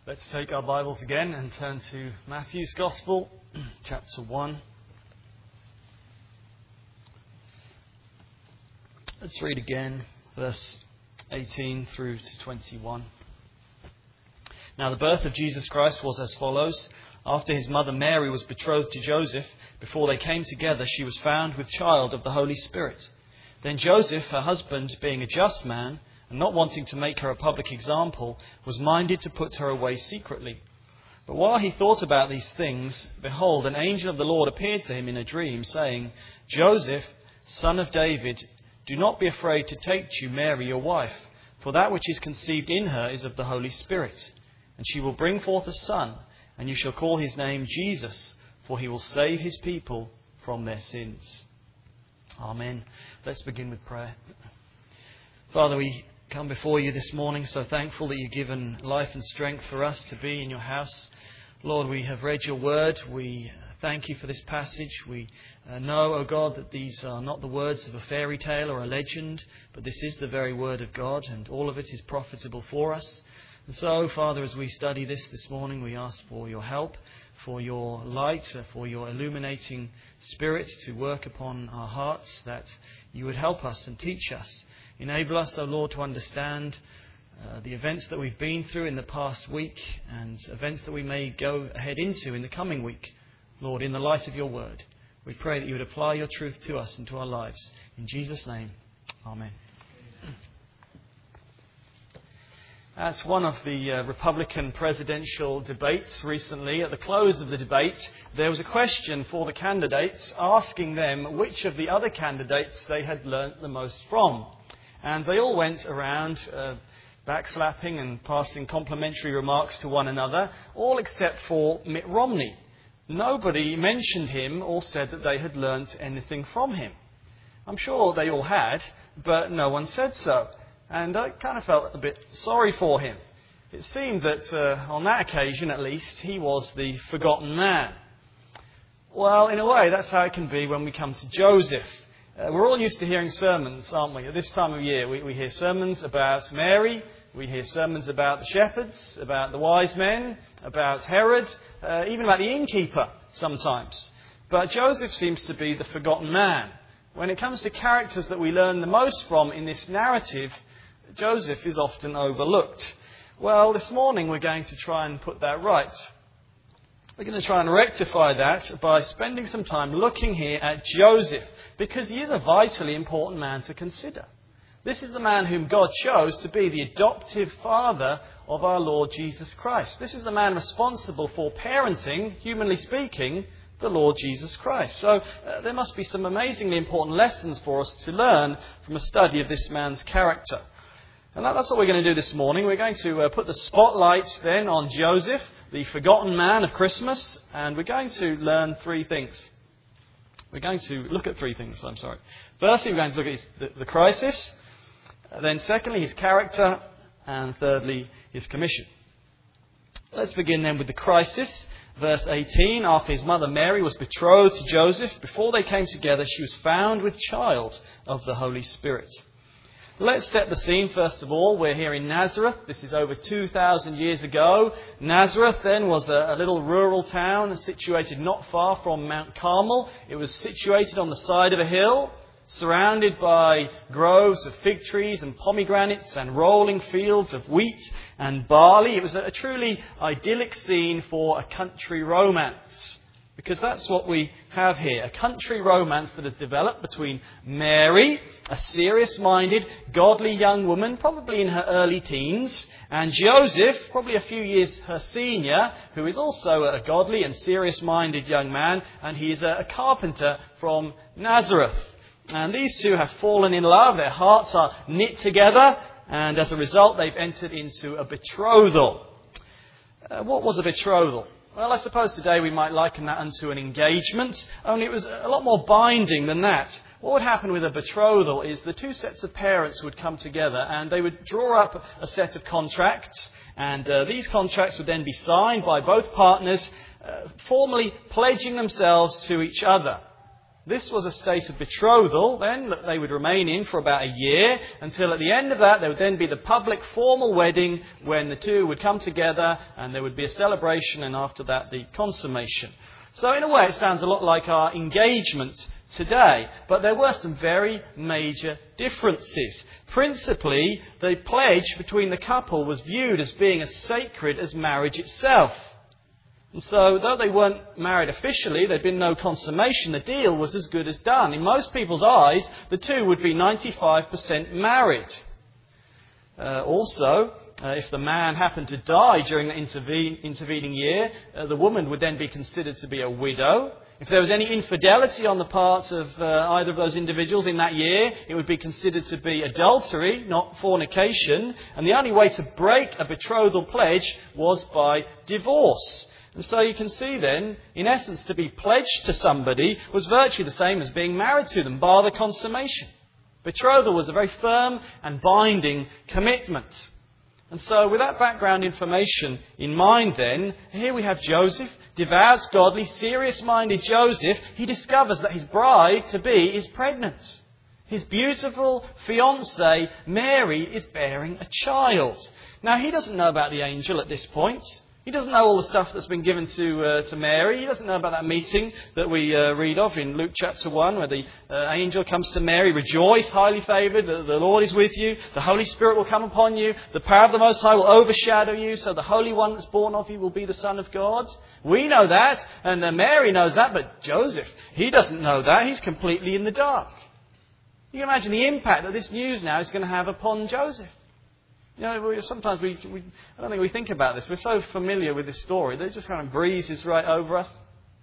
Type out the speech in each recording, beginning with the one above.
Let's take our Bibles again and turn to Matthew's Gospel, chapter 1. Let's read again, verse 18 through to 21. Now the birth of Jesus Christ was as follows. After his mother Mary was betrothed to Joseph, before they came together, she was found with child of the Holy Spirit. Then Joseph, her husband, being a just man, and not wanting to make her a public example, was minded to put her away secretly. But while he thought about these things, behold, an angel of the Lord appeared to him in a dream, saying, Joseph, son of David, do not be afraid to take to you Mary your wife, for that which is conceived in her is of the Holy Spirit. And she will bring forth a son, and you shall call his name Jesus, for he will save his people from their sins. Amen. Let's begin with prayer. Father, we come before you this morning, so thankful that you've given life and strength for us to be in your house. Lord, we have read your word. We thank you for this passage. We know, O God, that these are not the words of a fairy tale or a legend, but this is the very word of God, and all of it is profitable for us. And so, Father, as we study this morning, we ask for your help, for your light, for your illuminating spirit to work upon our hearts, that you would help us and teach us. Enable us, O Lord, to understand the events that we've been through in the past week and events that we may go ahead into in the coming week. Lord, in the light of your word, we pray that you would apply your truth to us and to our lives. In Jesus' name, amen. As one of the Republican presidential debates recently, at the close of the debate, there was a question for the candidates asking them which of the other candidates they had learnt the most from. And they all went around backslapping and passing complimentary remarks to one another, all except for Mitt Romney. Nobody mentioned him or said that they had learnt anything from him. I'm sure they all had, but no one said so. And I kind of felt a bit sorry for him. It seemed that on that occasion, at least, he was the forgotten man. Well, in a way, that's how it can be when we come to Joseph. We're all used to hearing sermons, aren't we? At this time of year, we hear sermons about Mary, we hear sermons about the shepherds, about the wise men, about Herod, even about the innkeeper sometimes. But Joseph seems to be the forgotten man. When it comes to characters that we learn the most from in this narrative, Joseph is often overlooked. Well, this morning we're going to try and put that right. We're going to try and rectify that by spending some time looking here at Joseph, because he is a vitally important man to consider. This is the man whom God chose to be the adoptive father of our Lord Jesus Christ. This is the man responsible for parenting, humanly speaking, the Lord Jesus Christ. So there must be some amazingly important lessons for us to learn from a study of this man's character. And that's what we're going to do this morning. We're going to put the spotlight then on Joseph, the forgotten man of Christmas, and we're going to learn three things. We're going to look at three things, Firstly, we're going to look at the crisis. Then secondly, his character. And thirdly, his commission. Let's begin then with the crisis. Verse 18, after his mother Mary was betrothed to Joseph, before they came together, she was found with child of the Holy Spirit. Let's set the scene first of all. We're here in Nazareth. This is over 2,000 years ago. Nazareth then was a little rural town situated not far from Mount Carmel. It was situated on the side of a hill, surrounded by groves of fig trees and pomegranates and rolling fields of wheat and barley. It was a truly idyllic scene for a country romance. Because that's what we have here, a country romance that has developed between Mary, a serious-minded, godly young woman, probably in her early teens, and Joseph, probably a few years her senior, who is also a godly and serious-minded young man, and he is a carpenter from Nazareth. And these two have fallen in love, their hearts are knit together, and as a result they've entered into a betrothal. What was a betrothal? Well, I suppose today we might liken that unto an engagement, only it was a lot more binding than that. What would happen with a betrothal is the two sets of parents would come together and they would draw up a set of contracts, and these contracts would then be signed by both partners, formally pledging themselves to each other. This was a state of betrothal then that they would remain in for about a year, until at the end of that there would then be the public formal wedding when the two would come together and there would be a celebration, and after that the consummation. So in a way it sounds a lot like our engagement today, but there were some very major differences. Principally, the pledge between the couple was viewed as being as sacred as marriage itself. And so, though they weren't married officially, there'd been no consummation, the deal was as good as done. In most people's eyes, the two would be 95% married. If the man happened to die during the intervening year, the woman would then be considered to be a widow. If there was any infidelity on the part of either of those individuals in that year, it would be considered to be adultery, not fornication. And the only way to break a betrothal pledge was by divorce. And so you can see then, in essence, to be pledged to somebody was virtually the same as being married to them, bar the consummation. Betrothal was a very firm and binding commitment. And so with that background information in mind then, here we have Joseph, devout, godly, serious-minded Joseph. He discovers that his bride-to-be is pregnant. His beautiful fiancée, Mary, is bearing a child. Now, he doesn't know about the angel at this point. He doesn't know all the stuff that's been given to Mary. He doesn't know about that meeting that we read of in Luke chapter 1, where the angel comes to Mary, "Rejoice, highly favoured, the Lord is with you. The Holy Spirit will come upon you. The power of the Most High will overshadow you. So the Holy One that's born of you will be the Son of God." We know that, and Mary knows that, but Joseph, he doesn't know that. He's completely in the dark. You can imagine the impact that this news now is going to have upon Joseph. You know, sometimes I don't think we think about this. We're so familiar with this story that it just kind of breezes right over us.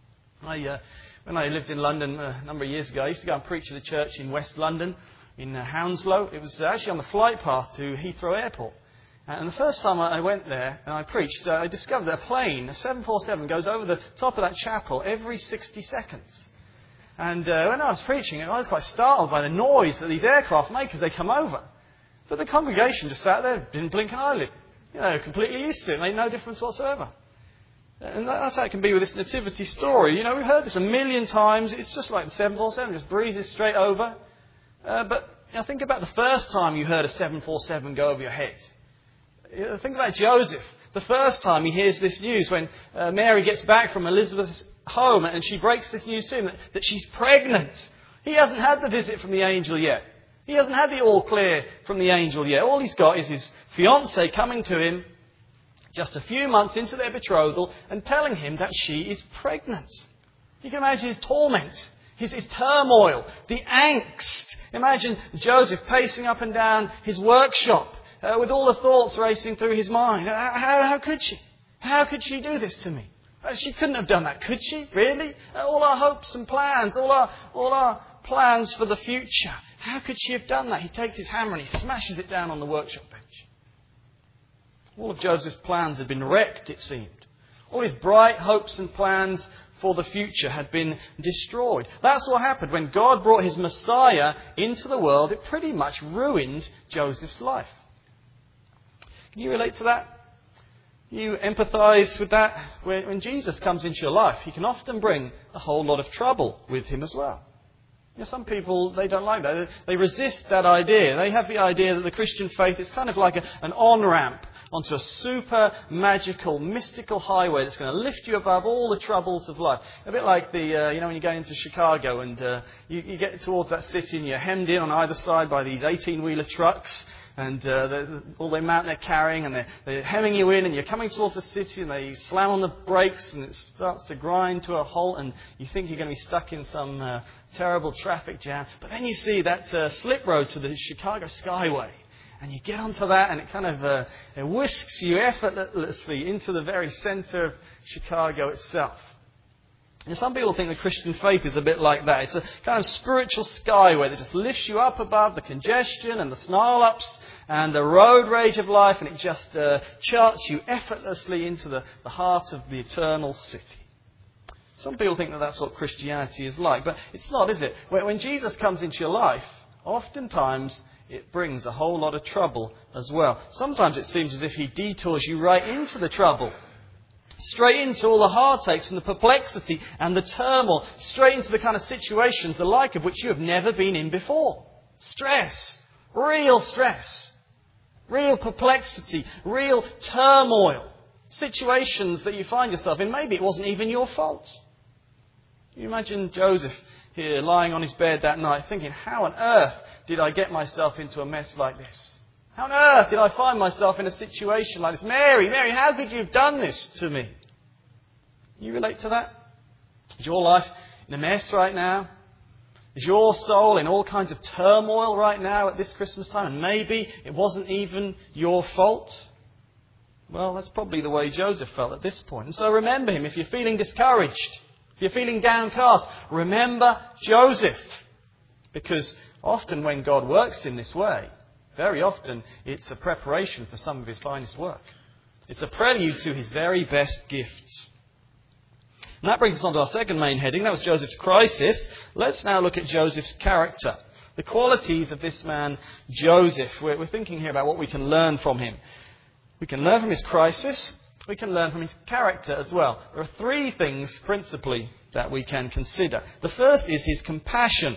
When I lived in London a number of years ago, I used to go and preach at a church in West London, in Hounslow. It was actually on the flight path to Heathrow Airport. And the first time I went there and I preached, I discovered that a plane, a 747, goes over the top of that chapel every 60 seconds. And when I was preaching, I was quite startled by the noise that these aircraft make as they come over. But the congregation just sat there, didn't blink an eyelid. Completely used to it, made no difference whatsoever. And that's how it can be with this nativity story. We've heard this a million times. It's just like the 747, just breezes straight over. But think about the first time you heard a 747 go over your head. Think about Joseph. The first time he hears this news when Mary gets back from Elizabeth's home and she breaks this news to him that she's pregnant. He hasn't had the visit from the angel yet. He hasn't had the all clear from the angel yet. All he's got is his fiancée coming to him just a few months into their betrothal and telling him that she is pregnant. You can imagine his torment, his turmoil, the angst. Imagine Joseph pacing up and down his workshop with all the thoughts racing through his mind. How could she? How could she do this to me? She couldn't have done that, could she? Really? All our hopes and plans, all our plans for the future. How could she have done that? He takes his hammer and he smashes it down on the workshop bench. All of Joseph's plans had been wrecked, it seemed. All his bright hopes and plans for the future had been destroyed. That's what happened when God brought his Messiah into the world. It pretty much ruined Joseph's life. Can you relate to that? You empathise with that? When Jesus comes into your life, he can often bring a whole lot of trouble with him as well. Some people, they don't like that. They resist that idea. They have the idea that the Christian faith is kind of like an on-ramp onto a super magical, mystical highway that's going to lift you above all the troubles of life. A bit like when you go into Chicago and you get towards that city and you're hemmed in on either side by these 18-wheeler trucks. And all the amount they're carrying, and they're hemming you in, and you're coming towards the city, and they slam on the brakes, and it starts to grind to a halt, and you think you're going to be stuck in some terrible traffic jam. But then you see that slip road to the Chicago Skyway, and you get onto that, and it kind of it whisks you effortlessly into the very centre of Chicago itself. And some people think the Christian faith is a bit like that. It's a kind of spiritual skyway that just lifts you up above the congestion and the snarl-ups and the road rage of life, and it just charts you effortlessly into the heart of the eternal city. Some people think that that's what Christianity is like, but it's not, is it? When Jesus comes into your life, oftentimes it brings a whole lot of trouble as well. Sometimes it seems as if he detours you right into the trouble. Straight into all the heartaches and the perplexity and the turmoil. Straight into the kind of situations, the like of which you have never been in before. Stress. Real stress. Real perplexity. Real turmoil. Situations that you find yourself in. Maybe it wasn't even your fault. You imagine Joseph here lying on his bed that night thinking, how on earth did I get myself into a mess like this? How on earth did I find myself in a situation like this? Mary, how could you have done this to me? You relate to that? Is your life in a mess right now? Is your soul in all kinds of turmoil right now at this Christmas time? And maybe it wasn't even your fault? Well, that's probably the way Joseph felt at this point. And so remember him. If you're feeling discouraged, if you're feeling downcast, remember Joseph. Because often when God works in this way, very often it's a preparation for some of his finest work. It's a prelude to his very best gifts. And that brings us on to our second main heading. That was Joseph's crisis. Let's now look at Joseph's character. The qualities of this man, Joseph. We're thinking here about what we can learn from him. We can learn from his crisis. We can learn from his character as well. There are three things, principally, that we can consider. The first is his compassion.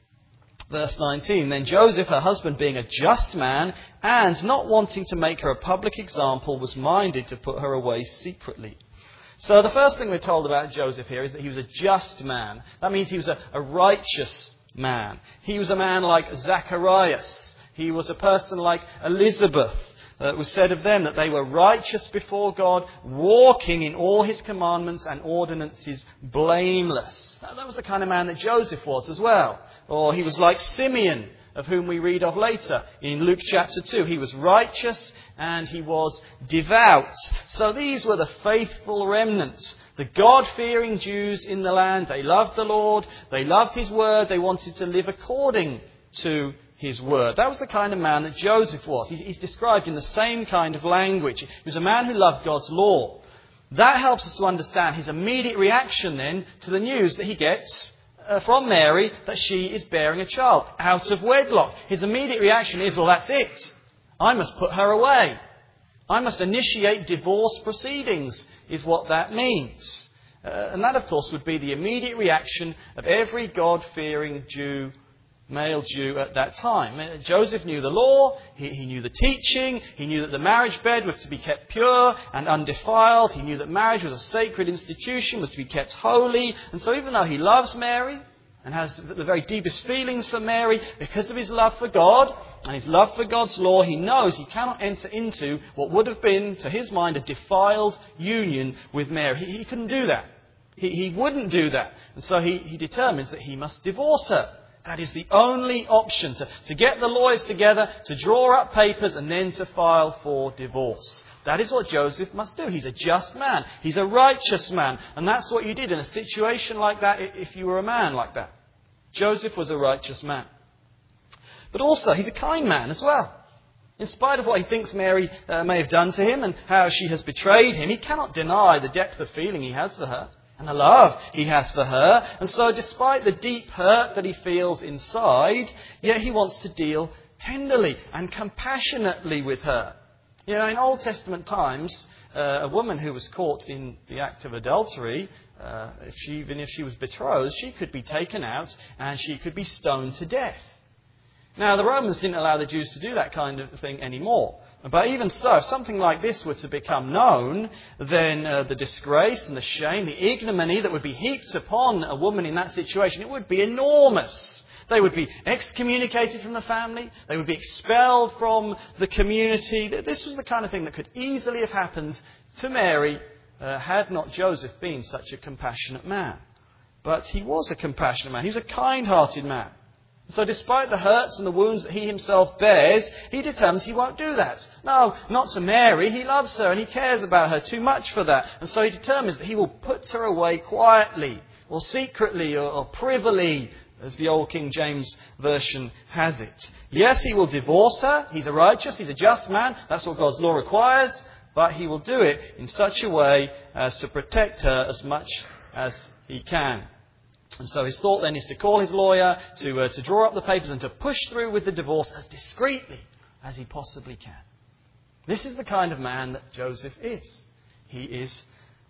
Verse 19, then Joseph, her husband, being a just man and not wanting to make her a public example, was minded to put her away secretly. So the first thing we're told about Joseph here is that he was a just man. That means he was a righteous man. He was a man like Zacharias. He was a person like Elizabeth. It was said of them that they were righteous before God, walking in all his commandments and ordinances blameless. That was the kind of man that Joseph was as well. Or he was like Simeon, of whom we read of later in Luke chapter 2. He was righteous and he was devout. So these were the faithful remnants, the God-fearing Jews in the land. They loved the Lord, they loved his word, they wanted to live according to his word. That was the kind of man that Joseph was. He's described in the same kind of language. He was a man who loved God's law. That helps us to understand his immediate reaction then to the news that he gets from Mary that she is bearing a child out of wedlock. His immediate reaction is, well, that's it. I must put her away. I must initiate divorce proceedings, is what that means. And that, of course, would be the immediate reaction of every God-fearing Jew, male Jew at that time. Joseph knew the law, he knew the teaching, he knew that the marriage bed was to be kept pure and undefiled, he knew that marriage was a sacred institution, was to be kept holy, and so even though he loves Mary and has the very deepest feelings for Mary, because of his love for God and his love for God's law, he knows he cannot enter into what would have been, to his mind, a defiled union with Mary. He couldn't do that. He wouldn't do that. And so he determines that he must divorce her. That is the only option, to get the lawyers together, to draw up papers and then to file for divorce. That is what Joseph must do. He's a just man. He's a righteous man. And that's what you did in a situation like that if you were a man like that. Joseph was a righteous man. But also, he's a kind man as well. In spite of what he thinks Mary may have done to him and how she has betrayed him, he cannot deny the depth of feeling he has for her and the love he has for her. And so despite the deep hurt that he feels inside, yet he wants to deal tenderly and compassionately with her. You know, in Old Testament times, a woman who was caught in the act of adultery, even if she was betrothed, she could be taken out and she could be stoned to death. Now, the Romans didn't allow the Jews to do that kind of thing anymore. But even so, if something like this were to become known, then the disgrace and the shame, the ignominy that would be heaped upon a woman in that situation, it would be enormous. They would be excommunicated from the family. They would be expelled from the community. This was the kind of thing that could easily have happened to Mary had not Joseph been such a compassionate man. But he was a compassionate man. He was a kind-hearted man. So despite the hurts and the wounds that he himself bears, he determines he won't do that. No, not to Mary. He loves her and he cares about her too much for that. And so he determines that he will put her away quietly or secretly or privily, as the old King James Version has it. Yes, he will divorce her. He's a righteous, he's a just man. That's what God's law requires. But he will do it in such a way as to protect her as much as he can. And so his thought then is to call his lawyer, to draw up the papers and to push through with the divorce as discreetly as he possibly can. This is the kind of man that Joseph is. He is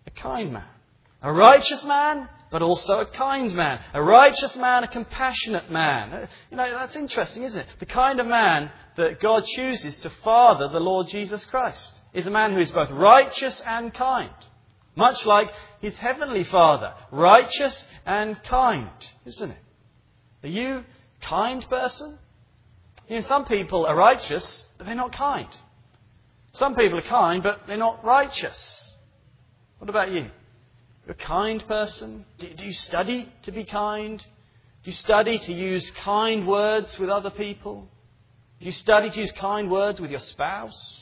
a kind man. A righteous man, but also a kind man. A righteous man, a compassionate man. That's interesting, isn't it? The kind of man that God chooses to father the Lord Jesus Christ is a man who is both righteous and kind. Much like his heavenly Father. Righteous and kind, isn't it? Are you a kind person? Some people are righteous, but they're not kind. Some people are kind, but they're not righteous. What about you? You're a kind person? Do you study to be kind? Do you study to use kind words with other people? Do you study to use kind words with your spouse?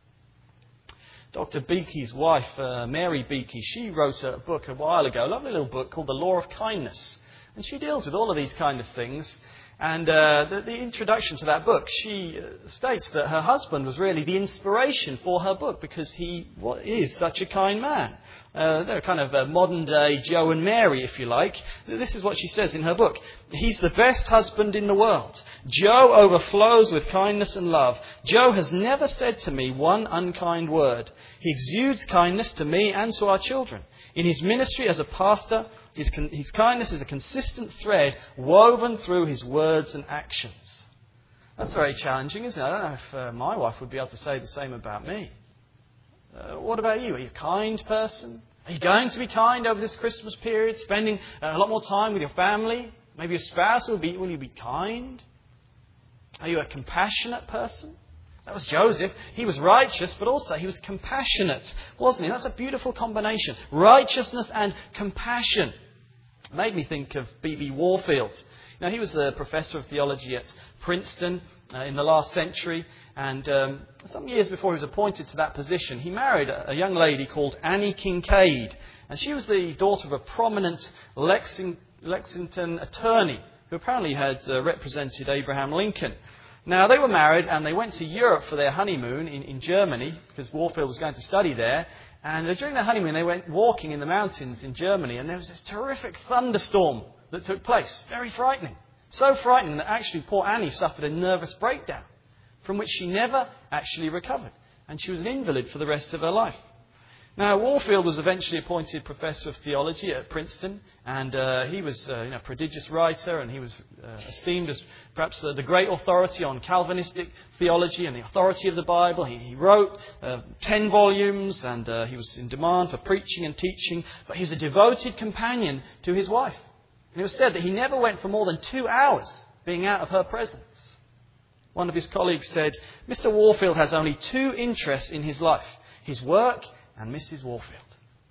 Dr. Beakey's wife, Mary Beakey, she wrote a book a while ago, a lovely little book called The Law of Kindness. And she deals with all of these kind of things. And the introduction to that book, she states that her husband was really the inspiration for her book because he is such a kind man. They're kind of a modern-day Joe and Mary, if you like. This is what she says in her book. He's the best husband in the world. Joe overflows with kindness and love. Joe has never said to me one unkind word. He exudes kindness to me and to our children. In his ministry as a pastor, his kindness is a consistent thread woven through his words and actions. That's very challenging, isn't it? I don't know if my wife would be able to say the same about me. What about you? Are you a kind person? Are you going to be kind over this Christmas period, spending a lot more time with your family? Maybe your spouse will you be kind? Are you a compassionate person? That was Joseph. He was righteous, but also he was compassionate, wasn't he? That's a beautiful combination. Righteousness and compassion. Made me think of B.B. Warfield. Now, he was a professor of theology at Princeton in the last century, and some years before he was appointed to that position, he married a young lady called Annie Kincaid, and she was the daughter of a prominent Lexington attorney who apparently had represented Abraham Lincoln. Now, they were married and they went to Europe for their honeymoon in Germany because Warfield was going to study there. And during their honeymoon, they went walking in the mountains in Germany, and there was this terrific thunderstorm that took place. Very frightening. So frightening that actually poor Annie suffered a nervous breakdown from which she never actually recovered. And she was an invalid for the rest of her life. Now, Warfield was eventually appointed Professor of Theology at Princeton, and he was a prodigious writer, and he was esteemed as perhaps the great authority on Calvinistic theology and the authority of the Bible. He wrote 10 volumes, and he was in demand for preaching and teaching, but he was a devoted companion to his wife. And it was said that he never went for more than 2 hours being out of her presence. One of his colleagues said, Mr. Warfield has only 2 interests in his life, his work and Mrs. Warfield.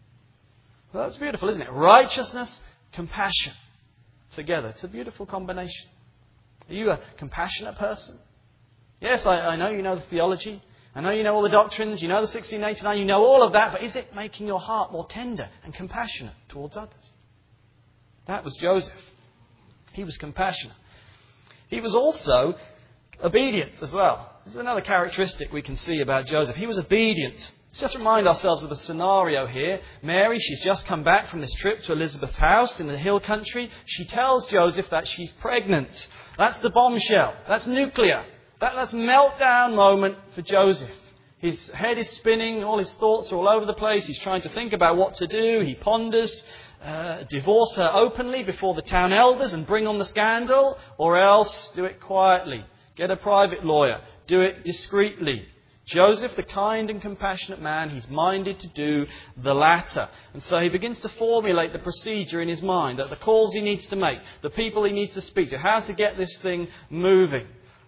Well, that's beautiful, isn't it? Righteousness, compassion. Together. It's a beautiful combination. Are you a compassionate person? Yes, I know you know the theology. I know you know all the doctrines. You know the 1689. You know all of that. But is it making your heart more tender and compassionate towards others? That was Joseph. He was compassionate. He was also obedient as well. This is another characteristic we can see about Joseph. He was obedient. Let's just remind ourselves of the scenario here. Mary, she's just come back from this trip to Elizabeth's house in the hill country. She tells Joseph that she's pregnant. That's the bombshell. That's nuclear. That's meltdown moment for Joseph. His head is spinning. All his thoughts are all over the place. He's trying to think about what to do. He ponders. Divorce her openly before the town elders and bring on the scandal, or else do it quietly. Get a private lawyer. Do it discreetly. Joseph, the kind and compassionate man, he's minded to do the latter. And so he begins to formulate the procedure in his mind, that the calls he needs to make, the people he needs to speak to, how to get this thing moving.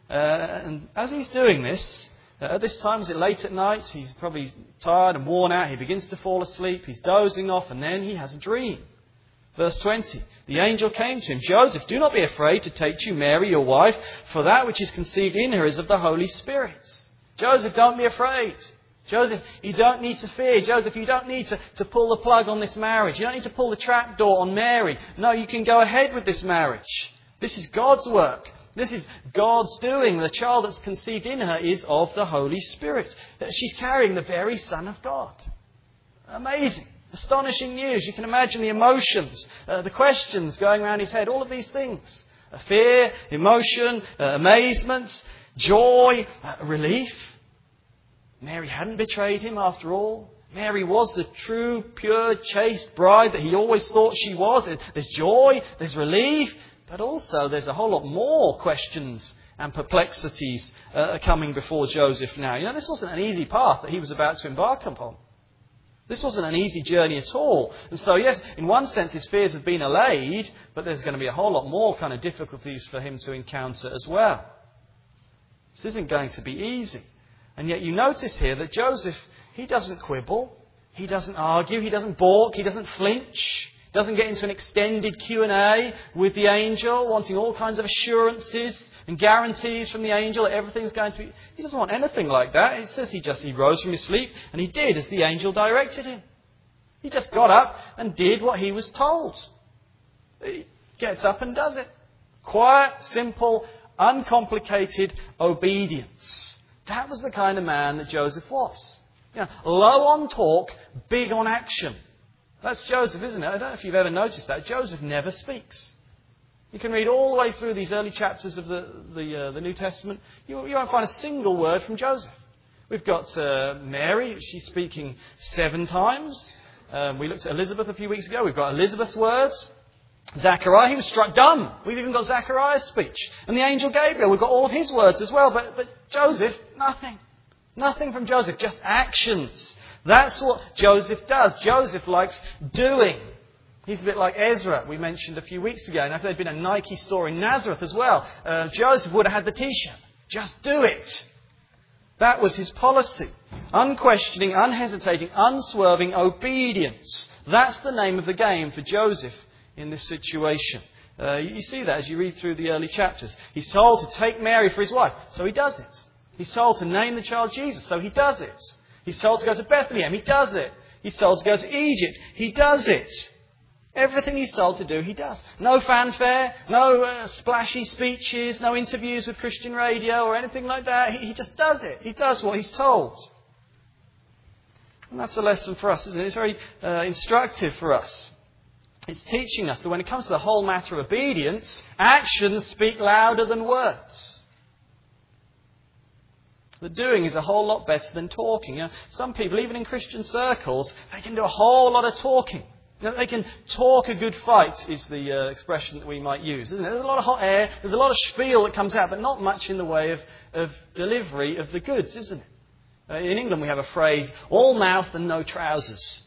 And as he's doing this, at this time, is it late at night? He's probably tired and worn out. He begins to fall asleep. He's dozing off, and then he has a dream. Verse 20, the angel came to him. Joseph, do not be afraid to take to you Mary, your wife, for that which is conceived in her is of the Holy Spirit. Joseph, don't be afraid. Joseph, you don't need to fear. Joseph, you don't need to pull the plug on this marriage. You don't need to pull the trapdoor on Mary. No, you can go ahead with this marriage. This is God's work. This is God's doing. The child that's conceived in her is of the Holy Spirit. She's carrying the very Son of God. Amazing. Astonishing news. You can imagine the emotions, the questions going around his head, all of these things. Fear, emotion, amazement, joy, relief. Mary hadn't betrayed him after all. Mary was the true, pure, chaste bride that he always thought she was. There's joy, there's relief, but also there's a whole lot more questions and perplexities coming before Joseph now. You know, this wasn't an easy path that he was about to embark upon. This wasn't an easy journey at all. And so, yes, in one sense his fears have been allayed, but there's going to be a whole lot more kind of difficulties for him to encounter as well. This isn't going to be easy. And yet you notice here that Joseph, he doesn't quibble, he doesn't argue, he doesn't balk, he doesn't flinch, doesn't get into an extended Q&A with the angel, wanting all kinds of assurances and guarantees from the angel that everything's going to be... He doesn't want anything like that. It says he rose from his sleep and he did as the angel directed him. He just got up and did what he was told. He gets up and does it. Quiet, simple, uncomplicated obedience. That was the kind of man that Joseph was. You know, low on talk, big on action. That's Joseph, isn't it? I don't know if you've ever noticed that. Joseph never speaks. You can read all the way through these early chapters of the New Testament. You won't find a single word from Joseph. We've got Mary. She's speaking 7 times. We looked at Elizabeth a few weeks ago. We've got Elizabeth's words. Zechariah, he was struck dumb. We've even got Zechariah's speech. And the angel Gabriel, we've got all of his words as well. But Joseph, nothing. Nothing from Joseph, just actions. That's what Joseph does. Joseph likes doing. He's a bit like Ezra, we mentioned a few weeks ago. And if there'd been a Nike store in Nazareth as well, Joseph would have had the t-shirt. Just do it. That was his policy. Unquestioning, unhesitating, unswerving obedience. That's the name of the game for Joseph in this situation. You see that as you read through the early chapters. He's told to take Mary for his wife, so he does it. He's told to name the child Jesus, so he does it. He's told to go to Bethlehem, he does it. He's told to go to Egypt, he does it. Everything he's told to do, he does. No fanfare, no splashy speeches, no interviews with Christian radio or anything like that. He just does it. He does what he's told. And that's a lesson for us, isn't it? It's very instructive for us. It's teaching us that when it comes to the whole matter of obedience, actions speak louder than words. The doing is a whole lot better than talking. You know, some people, even in Christian circles, they can do a whole lot of talking. You know, they can talk a good fight, is the expression that we might use, isn't it? There's a lot of hot air, there's a lot of spiel that comes out, but not much in the way of delivery of the goods, isn't it? In England we have a phrase, all mouth and no trousers.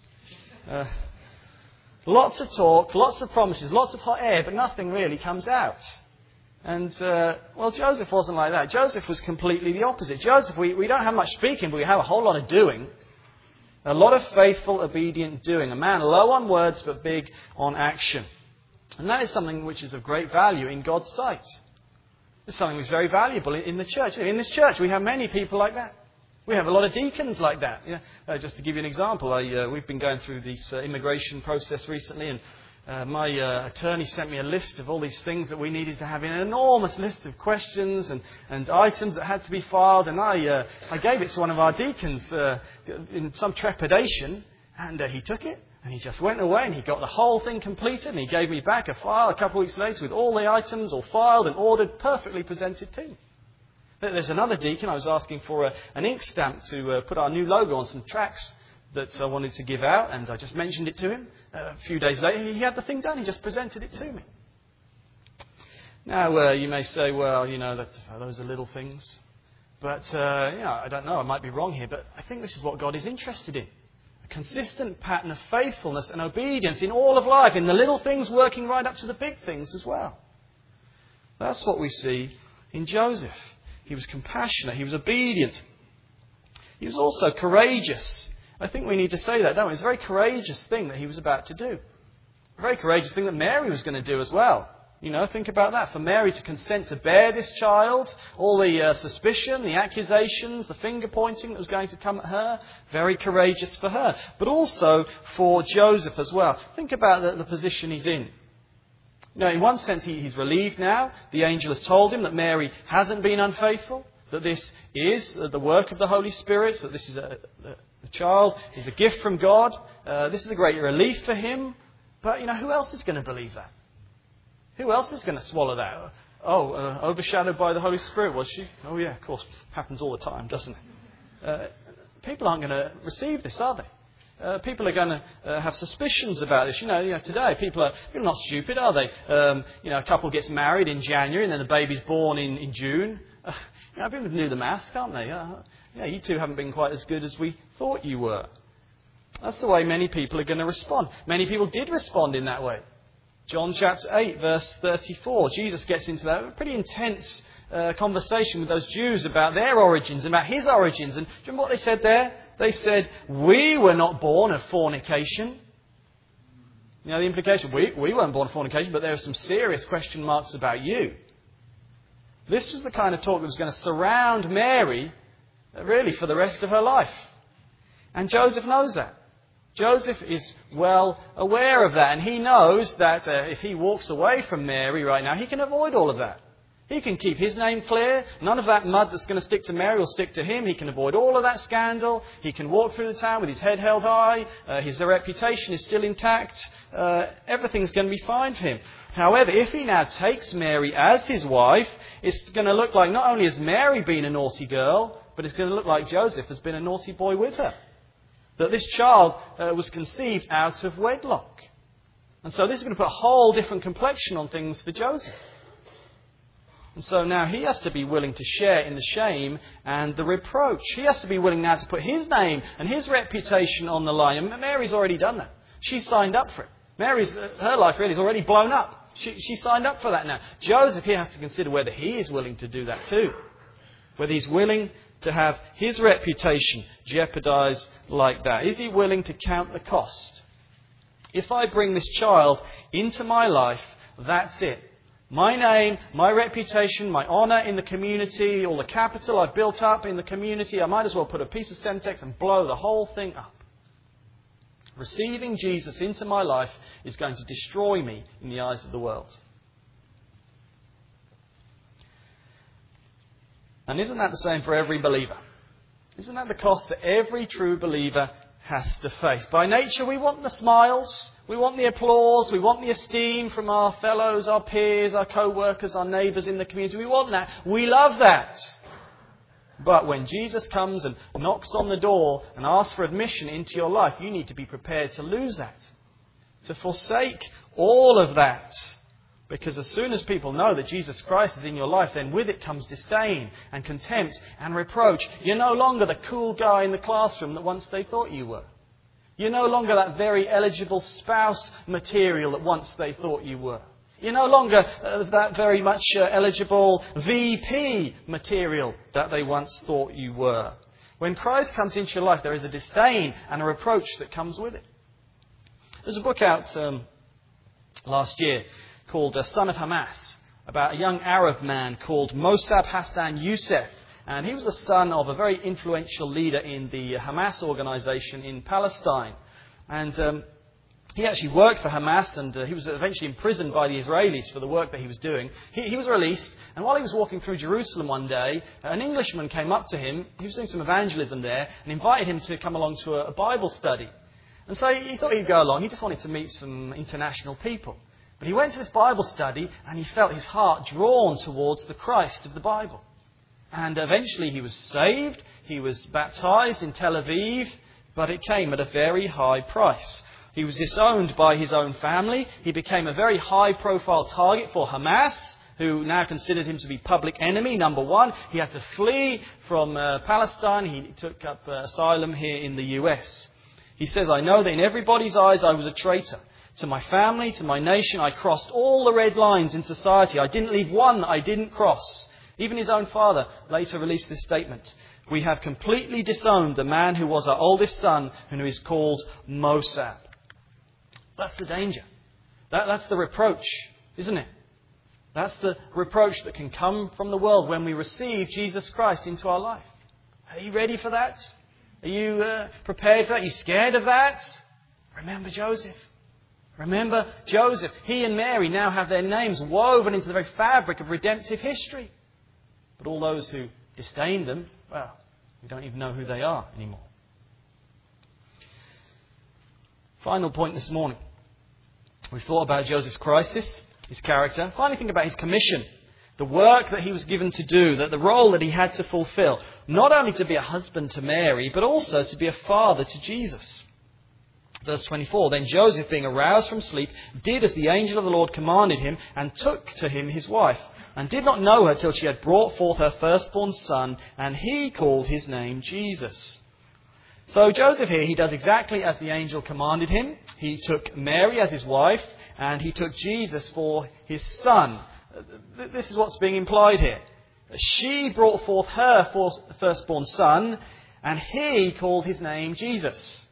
Lots of talk, lots of promises, lots of hot air, but nothing really comes out. And, Joseph wasn't like that. Joseph was completely the opposite. Joseph, we don't have much speaking, but we have a whole lot of doing. A lot of faithful, obedient doing. A man low on words, but big on action. And that is something which is of great value in God's sight. It's something which is very valuable in the church. In this church, we have many people like that. We have a lot of deacons like that. You know, just to give you an example, we've been going through this immigration process recently, and my attorney sent me a list of all these things that we needed to have, an enormous list of questions and items that had to be filed. And I gave it to one of our deacons in some trepidation, and he took it and he just went away and he got the whole thing completed, and he gave me back a file a couple of weeks later with all the items all filed and ordered, perfectly presented to me. There's another deacon, I was asking for an ink stamp to put our new logo on some tracts that I wanted to give out, and I just mentioned it to him. A few days later, he had the thing done. He just presented it to me. Now, you may say, well, those are little things. But, I don't know, I might be wrong here, but I think this is what God is interested in. A consistent pattern of faithfulness and obedience in all of life, in the little things working right up to the big things as well. That's what we see in Joseph. He was compassionate. He was obedient. He was also courageous. I think we need to say that, don't we? It's a very courageous thing that he was about to do. A very courageous thing that Mary was going to do as well. Think about that. For Mary to consent to bear this child, all the suspicion, the accusations, the finger pointing that was going to come at her, very courageous for her. But also for Joseph as well. Think about the position he's in. In one sense, he's relieved now. The angel has told him that Mary hasn't been unfaithful, that this is the work of the Holy Spirit, that this is the child is a gift from God. This is a great relief for him. But, who else is going to believe that? Who else is going to swallow that? Overshadowed by the Holy Spirit, was she? Oh, yeah, of course. Happens all the time, doesn't it? People aren't going to receive this, are they? People are going to have suspicions about this. Today people are not stupid, are they? A couple gets married in January and then the baby's born in June. People can do the maths, can't they? You two haven't been quite as good as we thought you were. That's the way many people are going to respond. Many people did respond in that way. John chapter 8, verse 34. Jesus gets into that pretty intense conversation with those Jews about their origins, about his origins. And do you remember what they said there? They said, we were not born of fornication. The implication, we weren't born of fornication, but there are some serious question marks about you. This was the kind of talk that was going to surround Mary, really, for the rest of her life. And Joseph knows that. Joseph is well aware of that, and he knows that if he walks away from Mary right now, he can avoid all of that. He can keep his name clear. None of that mud that's going to stick to Mary will stick to him. He can avoid all of that scandal. He can walk through the town with his head held high. His reputation is still intact. Everything's going to be fine for him. However, if he now takes Mary as his wife, it's going to look like not only has Mary been a naughty girl, but it's going to look like Joseph has been a naughty boy with her. That this child was conceived out of wedlock. And so this is going to put a whole different complexion on things for Joseph. And so now he has to be willing to share in the shame and the reproach. He has to be willing now to put his name and his reputation on the line. And Mary's already done that. She signed up for it. Her life really is already blown up. She signed up for that now. Joseph here has to consider whether he is willing to do that too. Whether he's willing to have his reputation jeopardized like that. Is he willing to count the cost? If I bring this child into my life, that's it. My name, my reputation, my honour in the community, all the capital I've built up in the community, I might as well put a piece of Semtex and blow the whole thing up. Receiving Jesus into my life is going to destroy me in the eyes of the world. And isn't that the same for every believer? Isn't that the cost that every true believer has to face? By nature, we want the smiles, we want the applause, we want the esteem from our fellows, our peers, our co-workers, our neighbours in the community. We want that. We love that. But when Jesus comes and knocks on the door and asks for admission into your life, you need to be prepared to lose that, to forsake all of that. Because as soon as people know that Jesus Christ is in your life, then with it comes disdain and contempt and reproach. You're no longer the cool guy in the classroom that once they thought you were. You're no longer that very eligible spouse material that once they thought you were. You're no longer that very much eligible VP material that they once thought you were. When Christ comes into your life, there is a disdain and a reproach that comes with it. There's a book out last year called Son of Hamas, about a young Arab man called Mossab Hassan Youssef. And he was the son of a very influential leader in the Hamas organisation in Palestine. And he actually worked for Hamas, and he was eventually imprisoned by the Israelis for the work that he was doing. He was released, and while he was walking through Jerusalem one day, an Englishman came up to him. He was doing some evangelism there, and invited him to come along to a Bible study. And so he thought he'd go along. He just wanted to meet some international people. But he went to this Bible study and he felt his heart drawn towards the Christ of the Bible. And eventually he was saved. He was baptized in Tel Aviv, but it came at a very high price. He was disowned by his own family. He became a very high-profile target for Hamas, who now considered him to be public enemy, number one. He had to flee from Palestine. He took up asylum here in the US. He says, I know that in everybody's eyes I was a traitor. To my family, to my nation, I crossed all the red lines in society. I didn't leave one that I didn't cross. Even his own father later released this statement. We have completely disowned the man who was our oldest son and who is called Mossab. That's the danger. That's the reproach, isn't it? That's the reproach that can come from the world when we receive Jesus Christ into our life. Are you ready for that? Are you prepared for that? Are you scared of that? Remember Joseph. Remember Joseph. He and Mary now have their names woven into the very fabric of redemptive history. But all those who disdain them, well, we don't even know who they are anymore. Final point this morning. We've thought about Joseph's crisis, his character. Finally, think about his commission. The work that he was given to do, that the role that he had to fulfill. Not only to be a husband to Mary, but also to be a father to Jesus. Verse 24, then Joseph, being aroused from sleep, did as the angel of the Lord commanded him, and took to him his wife, and did not know her till she had brought forth her firstborn son, and he called his name Jesus. So Joseph here, he does exactly as the angel commanded him. He took Mary as his wife, and he took Jesus for his son. This is what's being implied here. She brought forth her firstborn son, and he called his name Jesus.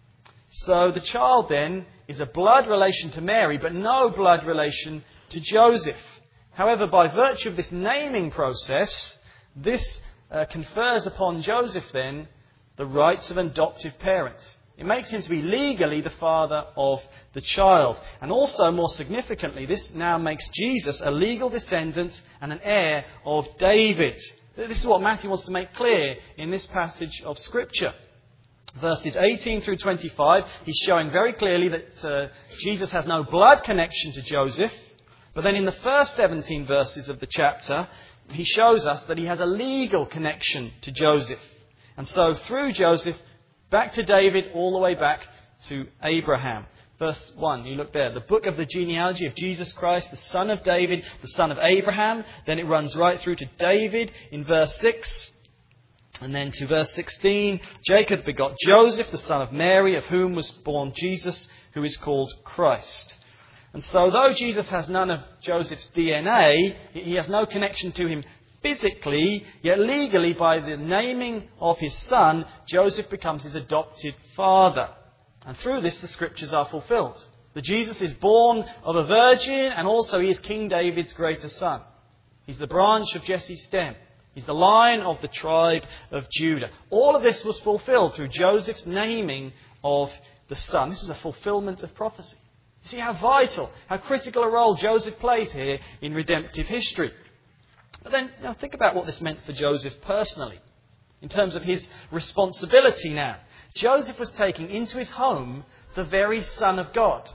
So the child then is a blood relation to Mary, but no blood relation to Joseph. However, by virtue of this naming process, this confers upon Joseph then the rights of an adoptive parent. It makes him to be legally the father of the child. And also, more significantly, this now makes Jesus a legal descendant and an heir of David. This is what Matthew wants to make clear in this passage of Scripture. Verses 18 through 25, he's showing very clearly that Jesus has no blood connection to Joseph. But then in the first 17 verses of the chapter, he shows us that he has a legal connection to Joseph. And so through Joseph, back to David, all the way back to Abraham. Verse 1, you look there. The book of the genealogy of Jesus Christ, the son of David, the son of Abraham. Then it runs right through to David in verse 6. And then to verse 16, Jacob begot Joseph, the son of Mary, of whom was born Jesus, who is called Christ. And so though Jesus has none of Joseph's DNA, he has no connection to him physically, yet legally, by the naming of his son, Joseph becomes his adopted father. And through this, the Scriptures are fulfilled. That Jesus is born of a virgin, and also he is King David's greater son. He's the branch of Jesse's stem. He's the line of the tribe of Judah. All of this was fulfilled through Joseph's naming of the son. This was a fulfillment of prophecy. You see how vital, how critical a role Joseph plays here in redemptive history. But then, think about what this meant for Joseph personally, in terms of his responsibility now. Joseph was taking into his home the very Son of God.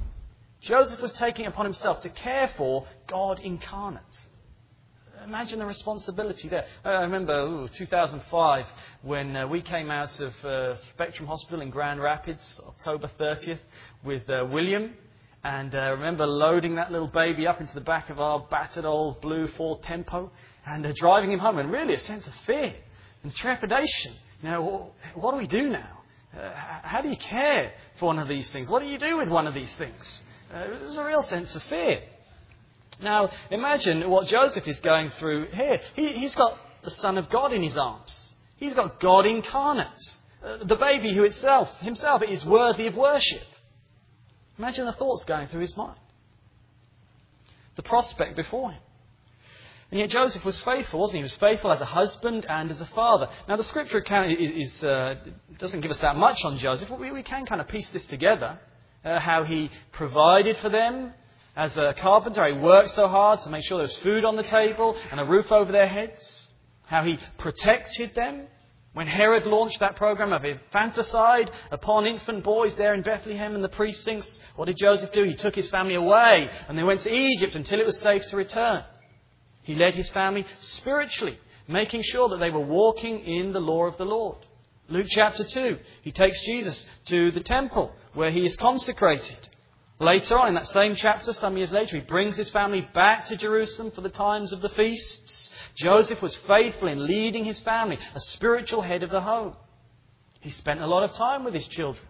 Joseph was taking upon himself to care for God incarnate. Imagine the responsibility there. I remember 2005 when we came out of Spectrum Hospital in Grand Rapids, October 30th, with William. And I remember loading that little baby up into the back of our battered old blue Ford Tempo and driving him home. And really a sense of fear and trepidation. What do we do now? How do you care for one of these things? What do you do with one of these things? There's a real sense of fear. Now, imagine what Joseph is going through here. He's got the Son of God in his arms. He's got God incarnate. The baby who himself is worthy of worship. Imagine the thoughts going through his mind. The prospect before him. And yet Joseph was faithful, wasn't he? He was faithful as a husband and as a father. Now the Scripture account doesn't give us that much on Joseph, but we can kind of piece this together. How he provided for them. As a carpenter, he worked so hard to make sure there was food on the table and a roof over their heads. How he protected them. When Herod launched that program of infanticide upon infant boys there in Bethlehem and the precincts, what did Joseph do? He took his family away and they went to Egypt until it was safe to return. He led his family spiritually, making sure that they were walking in the law of the Lord. Luke chapter 2, he takes Jesus to the temple where he is consecrated. Later on in that same chapter, some years later, he brings his family back to Jerusalem for the times of the feasts. Joseph was faithful in leading his family, a spiritual head of the home. He spent a lot of time with his children.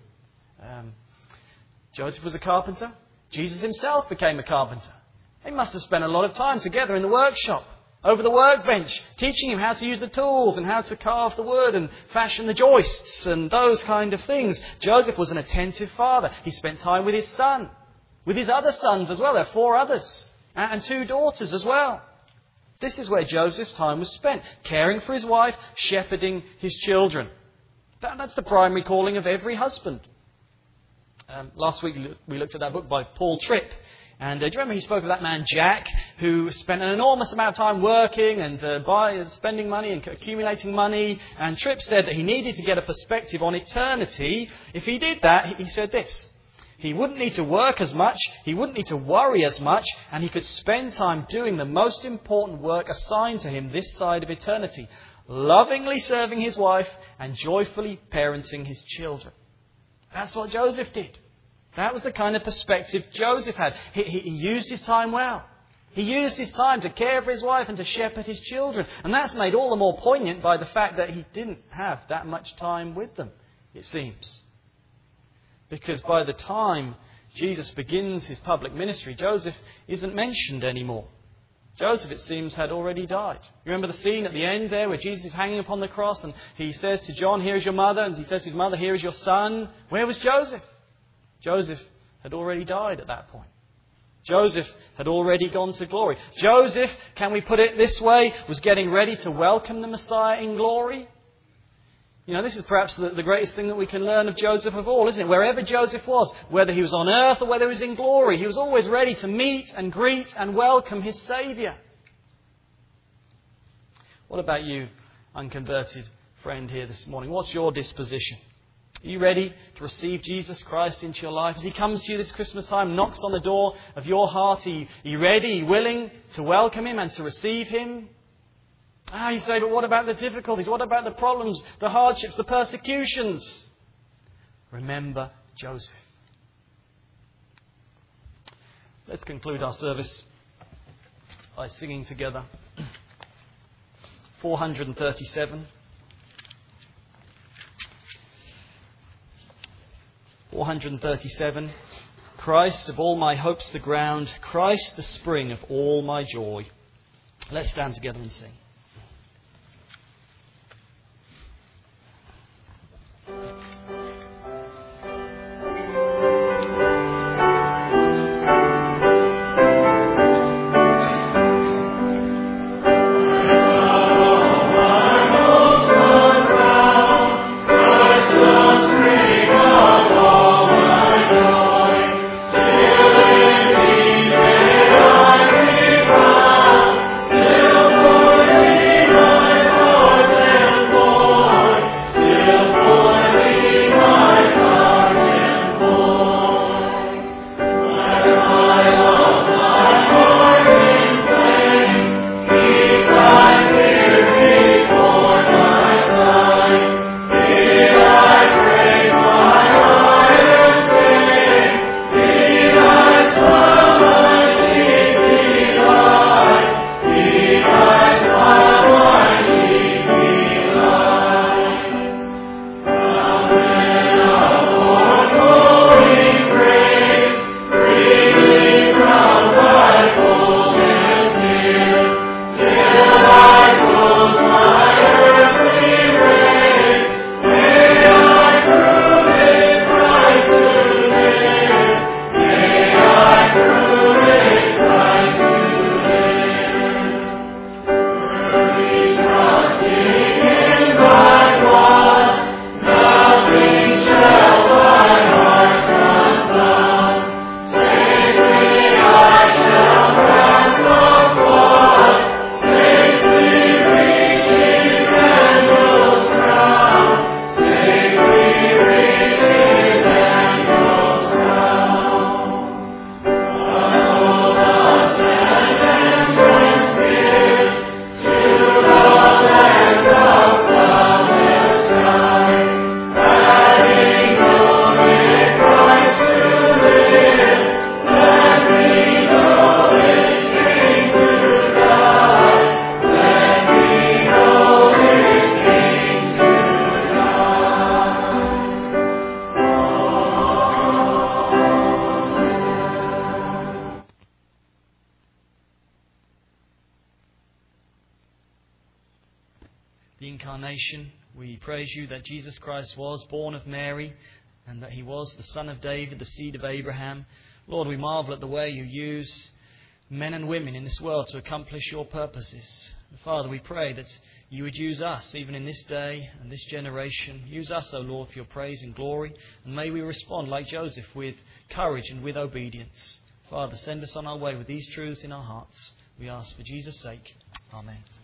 Joseph was a carpenter. Jesus himself became a carpenter. They must have spent a lot of time together in the workshop, over the workbench, teaching him how to use the tools and how to carve the wood and fashion the joists and those kind of things. Joseph was an attentive father. He spent time with his son, with his other sons as well. There are 4 others and 2 daughters as well. This is where Joseph's time was spent, caring for his wife, shepherding his children. That's the primary calling of every husband. Last week we looked at that book by Paul Tripp. And do you remember he spoke of that man Jack, who spent an enormous amount of time working and spending money and accumulating money. And Tripp said that he needed to get a perspective on eternity. If he did that, he said this: he wouldn't need to work as much, he wouldn't need to worry as much, and he could spend time doing the most important work assigned to him this side of eternity, lovingly serving his wife and joyfully parenting his children. That's what Joseph did. That was the kind of perspective Joseph had. He used his time well. He used his time to care for his wife and to shepherd his children. And that's made all the more poignant by the fact that he didn't have that much time with them, it seems. Because by the time Jesus begins his public ministry, Joseph isn't mentioned anymore. Joseph, it seems, had already died. You remember the scene at the end there where Jesus is hanging upon the cross and he says to John, "Here is your mother," and he says to his mother, "Here is your son." Where was Joseph? Joseph had already died at that point. Joseph had already gone to glory. Joseph, can we put it this way, was getting ready to welcome the Messiah in glory. You know, this is perhaps the greatest thing that we can learn of Joseph of all, isn't it? Wherever Joseph was, whether he was on earth or whether he was in glory, he was always ready to meet and greet and welcome his Saviour. What about you, unconverted friend here this morning? What's your disposition? Are you ready to receive Jesus Christ into your life? As he comes to you this Christmas time, knocks on the door of your heart, are you ready, are you willing to welcome him and to receive him? You say, but what about the difficulties? What about the problems, the hardships, the persecutions? Remember Joseph. Let's conclude our service by singing together 437. 437. Christ of all my hopes the ground, Christ the spring of all my joy. Let's stand together and sing. We praise you that Jesus Christ was born of Mary and that he was the son of David, the seed of Abraham. Lord, we marvel at the way you use men and women in this world to accomplish your purposes. Father, we pray that you would use us even in this day and this generation. Use us, O Lord, for your praise and glory. And may we respond like Joseph with courage and with obedience. Father, send us on our way with these truths in our hearts. We ask for Jesus' sake. Amen.